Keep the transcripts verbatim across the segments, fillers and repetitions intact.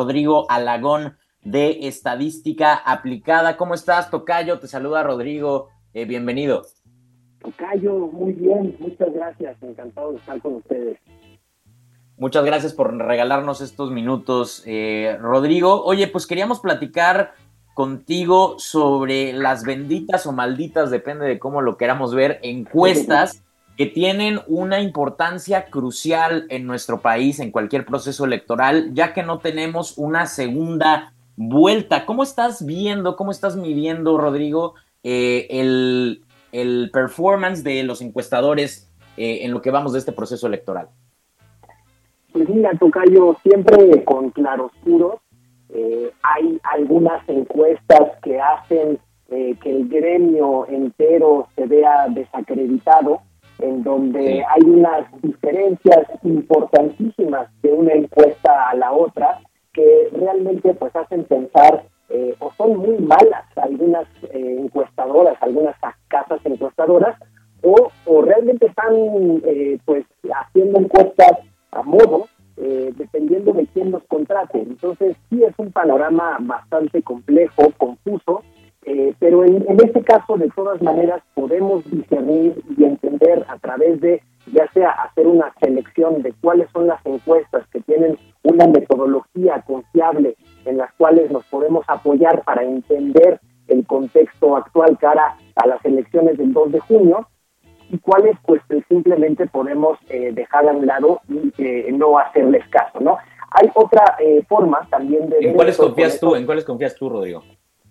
Rodrigo Alagón de Estadística Aplicada. ¿Cómo estás, tocayo? Te saluda Rodrigo, eh, bienvenido. Tocayo, muy bien, muchas gracias, encantado de estar con ustedes. Muchas gracias por regalarnos estos minutos, eh, Rodrigo. Oye, pues queríamos platicar contigo sobre las benditas o malditas, depende de cómo lo queramos ver, encuestas que tienen una importancia crucial en nuestro país, en cualquier proceso electoral, ya que no tenemos una segunda vuelta. ¿Cómo estás viendo, cómo estás midiendo, Rodrigo, eh, el, el performance de los encuestadores eh, en lo que vamos de este proceso electoral? Pues mira, tocayo, siempre con claroscuros. Eh, hay algunas encuestas que hacen eh, que el gremio entero se vea desacreditado, en donde Sí. hay unas diferencias importantísimas de una encuesta a la otra que realmente pues hacen pensar eh, o son muy malas algunas eh, encuestadoras, algunas casas encuestadoras, o, o realmente están eh, pues haciendo encuestas a modo, eh, dependiendo de quién los contrate. Entonces sí es un panorama bastante complejo, confuso, eh, pero en, en este caso de todas maneras podemos discernir y entender a través de ya sea hacer una selección de cuáles son las encuestas que tienen una metodología confiable en las cuales nos podemos apoyar para entender el contexto actual cara a las elecciones del dos de junio, y cuáles pues simplemente podemos eh, dejar a un lado y eh, no hacerles caso, ¿no? Hay otra eh, forma también de... ¿En cuáles confías tú? ¿En cuáles confías tú, Rodrigo?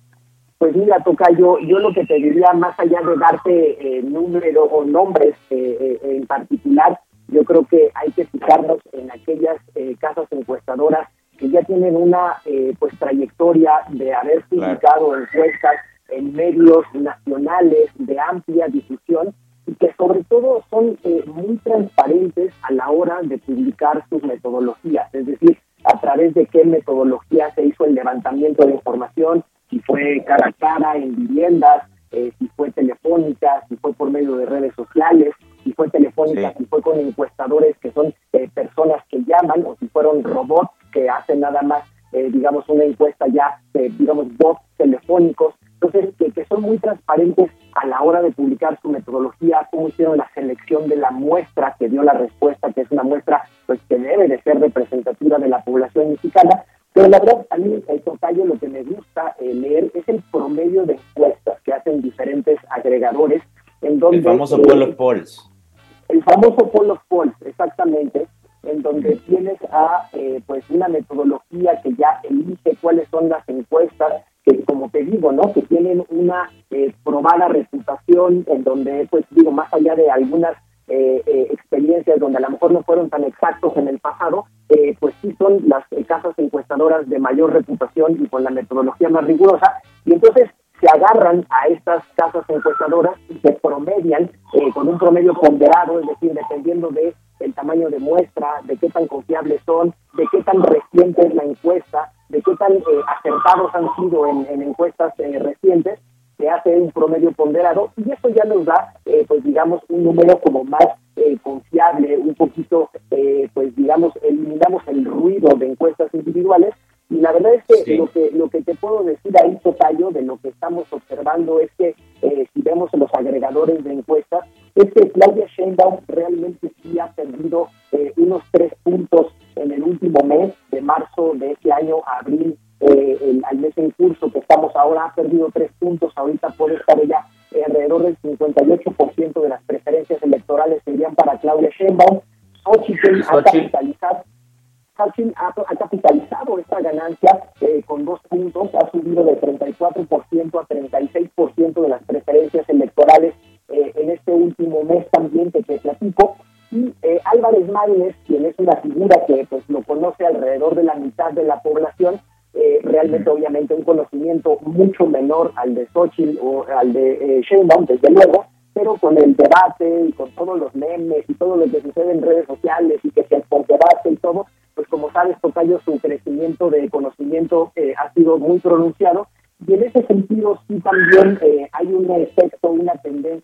Pues mira, tocayo, yo lo que te diría, más allá de darte eh, número o nombres eh, eh, en particular, yo creo que hay que fijarnos en aquellas eh, casas encuestadoras que ya tienen una eh, pues trayectoria de haber publicado claro. encuestas en medios nacionales de amplia difusión, y que sobre todo son eh, muy transparentes a la hora de publicar sus metodologías, es decir, a través de qué metodología se hizo el levantamiento de información, si fue cara a cara en viviendas, eh, si fue telefónica, si fue por medio de redes sociales, si fue telefónica, sí. si fue con encuestadores que son eh, personas que llaman, o si fueron robots que hacen nada más, eh, digamos, una encuesta ya, eh, digamos, bots telefónicos. Entonces, que, que son muy transparentes a la hora de publicar su metodología, cómo hicieron la selección de la muestra que dio la respuesta, que es una muestra pues que debe de ser representativa de la población mexicana. Pero la verdad, a mí, el tocayo, lo que me gusta eh, leer es el promedio de encuestas que hacen diferentes agregadores. En donde, el famoso eh, poll of polls. El famoso poll of polls, exactamente, en donde tienes a eh, pues una metodología que ya elige cuáles son las encuestas, que como te digo, ¿no? Que tienen una eh, probada reputación, en donde, pues digo, más allá de algunas eh, eh, experiencias donde a lo mejor no fueron tan exactos en el pasado, eh, pues sí son las eh, casas encuestadoras de mayor reputación y con la metodología más rigurosa, y entonces se agarran a estas casas encuestadoras y se promedian eh, con un promedio ponderado, es decir, dependiendo de el tamaño de muestra, de qué tan confiables son, de qué tan reciente es la encuesta, de qué tan eh, acertados han sido en, en encuestas eh, recientes, se hace un promedio ponderado, y eso ya nos da, eh, pues digamos, un número como más eh, confiable, un poquito, eh, pues digamos, eliminamos el ruido de encuestas individuales. Y la verdad es que, sí. lo que lo que te puedo decir ahí, tocayo, de lo que estamos observando es que eh, si vemos los agregadores de encuestas, es que Claudia Sheinbaum realmente sí ha perdido eh, unos tres puntos en el último mes, de marzo de este año a abril, eh, el, al mes en curso que estamos ahora, ha perdido tres puntos. Ahorita puede estar ella eh, alrededor del cincuenta y ocho por ciento de las preferencias electorales serían para Claudia Sheinbaum. Xochitl ha capitalizado Xochitl ha, ha capitalizado esta ganancia eh, con dos puntos, ha subido de treinta y cuatro por ciento a treinta y seis por ciento de las preferencias electorales eh, en este último mes también que te platico. Y eh, Álvarez Maínez, quien es una figura que pues lo conoce alrededor de la mitad de la población, eh, realmente obviamente un conocimiento mucho menor al de Xochitl o al de eh, Sheinbaum, desde luego, pero con el debate y con todos los memes y todo lo que sucede en redes sociales y que se por debate y todo, pues como sabes, tocayo, su crecimiento de conocimiento eh, ha sido muy pronunciado, y en ese sentido sí también eh, hay un efecto, una tendencia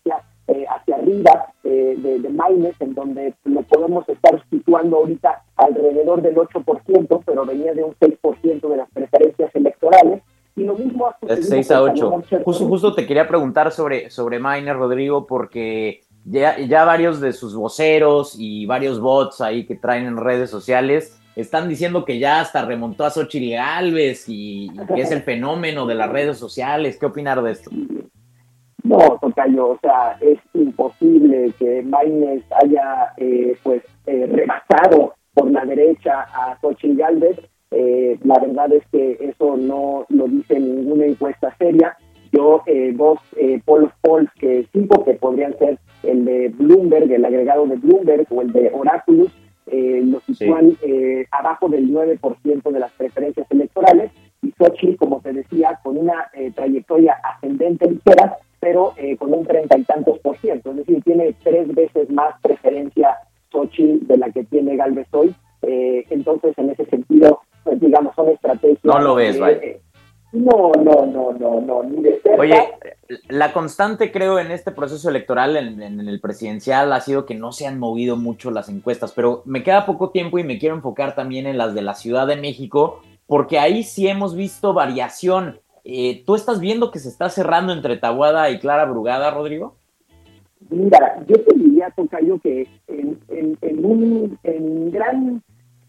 eh, hacia arriba eh, de, de Maynes, en donde lo podemos estar situando ahorita alrededor del ocho por ciento, pero venía de un seis por ciento de las preferencias electorales. Y lo mismo ha sucedido. seis a ocho. Justo, justo te quería preguntar sobre, sobre Maynes, Rodrigo, porque ya, ya varios de sus voceros y varios bots ahí que traen en redes sociales están diciendo que ya hasta remontó a Xóchitl Gálvez y, y que es el fenómeno de las redes sociales. ¿Qué opinar de esto? No, tocayo, o sea, es imposible que Maynes haya eh, pues eh, rebasado por la derecha a Xóchitl Gálvez. Eh, la verdad es que eso no lo dice ninguna encuesta seria. Yo, eh, dos eh, polos polls que cinco que podrían ser el de Bloomberg, el agregado de Bloomberg o el de Oráculos, eh, lo sitúan sí. eh, abajo del nueve por ciento de las preferencias electorales, y Xóchitl, como te decía, con una eh, trayectoria ascendente ligera, pero eh, con un treinta y tantos por ciento, es decir, tiene tres veces más preferencia Xóchitl de la que tiene Gálvez hoy. Eh, entonces, en ese sentido, pues, digamos, son estrategias. No lo ves, eh, vaya. Eh, no, no, no, no, no, ni de cerca. Oye, la constante, creo, en este proceso electoral, en, en el presidencial, ha sido que no se han movido mucho las encuestas, pero me queda poco tiempo y me quiero enfocar también en las de la Ciudad de México, porque ahí sí hemos visto variación. Eh, ¿Tú estás viendo que se está cerrando entre Taboada y Clara Brugada, Rodrigo? Mira, yo te diría, tocayo, que en, en, en un en gran,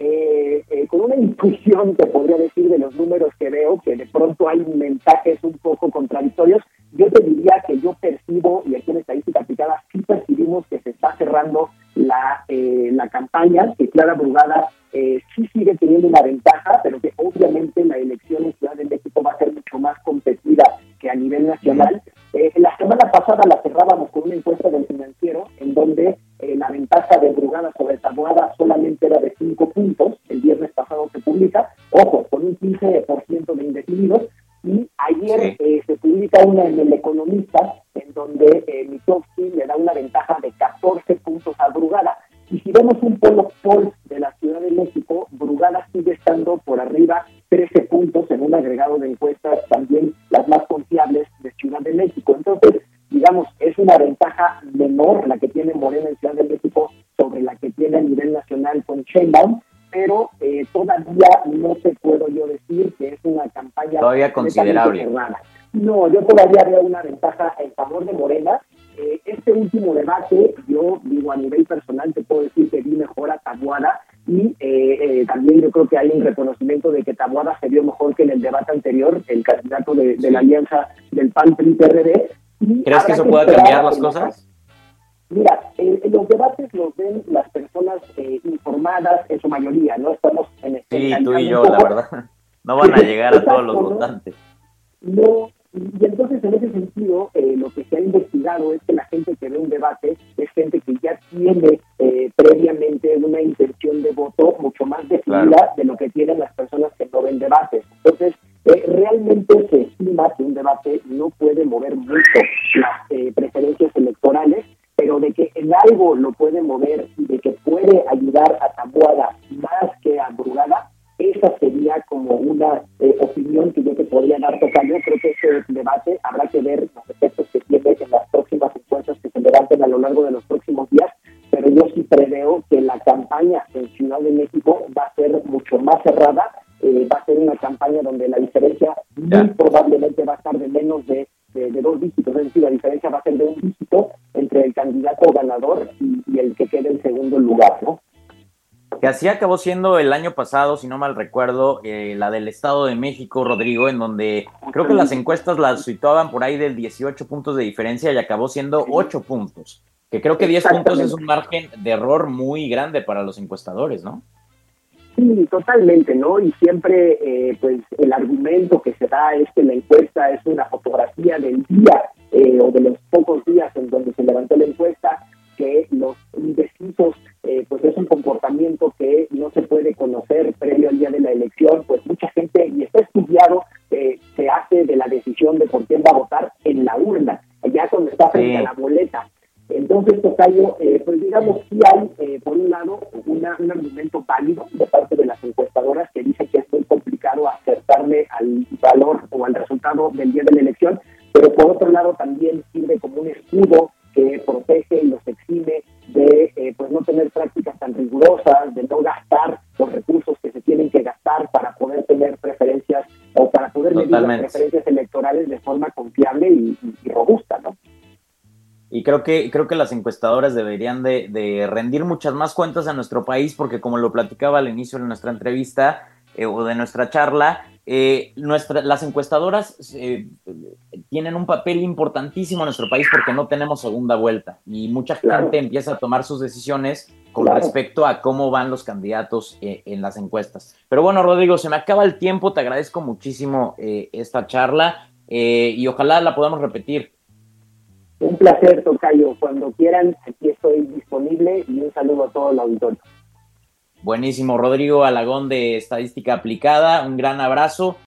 eh, eh, con una intuición, te podría decir, de los números que veo, que de pronto hay mensajes un poco contradictorios, yo te diría que yo percibo, y aquí en Estadística Aplicada sí percibimos que se está cerrando la, eh, la campaña, que Clara Brugada eh, sí sigue teniendo una ventaja, pero que obviamente la elección en Ciudad de México va a ser mucho más competida que a nivel nacional. Eh, la semana pasada la cerrábamos con una encuesta del Financiero, en donde eh, la ventaja de Brugada sobre Taboada solamente era de cinco puntos, el viernes pasado se publica, ojo, con un quince por ciento de indefinidos, y ayer sí. eh, se publica una en El Economista, en donde eh, Mitofsky le da una ventaja de catorce puntos a Brugada. Y si vemos un polo poll de la Ciudad de México, Brugada sigue estando por arriba trece puntos en un agregado de encuestas, también las más confiables de Ciudad de México. Entonces, digamos, es una ventaja menor la que tiene Morena en Ciudad de México sobre la que tiene a nivel nacional con Sheinbaum, pero eh, todavía no te puedo yo decir que es una campaña todavía considerable. Cerrada. No, yo todavía veo una ventaja en favor de Morena. Eh, este último debate, yo digo a nivel personal, te puedo decir que vi mejor a Taboada, y eh, eh, también yo creo que hay un reconocimiento de que Taboada se vio mejor que en el debate anterior, el candidato de, de la alianza del P A N P R I P R D. ¿Crees que eso pueda cambiar las cosas? Mira, eh, los debates los ven las personas eh, informadas en su mayoría, ¿no? Estamos en este. Sí, tú y yo, la verdad. No van a llegar a todos los votantes. No, y entonces en ese sentido, eh, lo que se ha investigado es que la gente que ve un debate es gente que ya tiene eh, previamente una intención de voto mucho más definida claro. de lo que tienen las personas que no ven debates. Entonces, eh, realmente se estima que un debate no puede mover mucho las eh, preferencias electorales, pero de que en algo lo puede mover y de que puede ayudar a Taboada más que a Brugada, esa sería como una eh, opinión que yo te podría dar tocando. Creo que ese debate habrá que ver los efectos que tiene en las próximas encuestas que se levanten a lo largo de los próximos días, pero yo sí preveo que la campaña en Ciudad de México va a ser mucho más cerrada, eh, va a ser una campaña donde la diferencia muy yeah. probablemente va a estar de menos de, de, de dos dígitos, es decir, la diferencia va a ser de un dígito entre el candidato ganador y, y el que quede en segundo lugar, ¿no? Que así acabó siendo el año pasado, si no mal recuerdo, eh, la del Estado de México, Rodrigo, en donde creo que las encuestas las situaban por ahí del dieciocho puntos de diferencia y acabó siendo ocho puntos, que creo que diez puntos es un margen de error muy grande para los encuestadores, ¿no? Sí, totalmente, ¿no? Y siempre, eh, pues, el argumento que se da es que la encuesta es una fotografía del día eh, o de los pocos días en donde se levantó la encuesta, que los indecisos, eh, pues es un comportamiento que no se puede conocer previo al día de la elección, pues mucha gente, y está estudiado, eh, se hace de la decisión de por quién va a votar en la urna, allá cuando está frente sí. a la boleta. Entonces, tocayo, eh, pues digamos, sí hay, eh, por un lado, una, un argumento válido de parte de las encuestadoras que dice que es muy complicado acertarle al valor o al resultado del día de la elección, pero por otro lado también sirve como un escudo que protege y los exime de eh, pues no tener prácticas tan rigurosas, de no gastar los recursos que se tienen que gastar para poder tener preferencias o para poder medir las preferencias electorales de forma confiable y, y, y robusta, ¿no? Y creo que, creo que las encuestadoras deberían de, de rendir muchas más cuentas a nuestro país, porque como lo platicaba al inicio de nuestra entrevista eh, o de nuestra charla, eh, nuestra, las encuestadoras eh, tienen un papel importantísimo en nuestro país porque no tenemos segunda vuelta y mucha Claro. gente empieza a tomar sus decisiones con Claro. respecto a cómo van los candidatos eh, en las encuestas. Pero bueno, Rodrigo, se me acaba el tiempo, te agradezco muchísimo eh, esta charla eh, y ojalá la podamos repetir. Un placer, tocayo. Cuando quieran, aquí estoy disponible y un saludo a todo el auditorio. Buenísimo, Rodrigo Alagón de Estadística Aplicada, un gran abrazo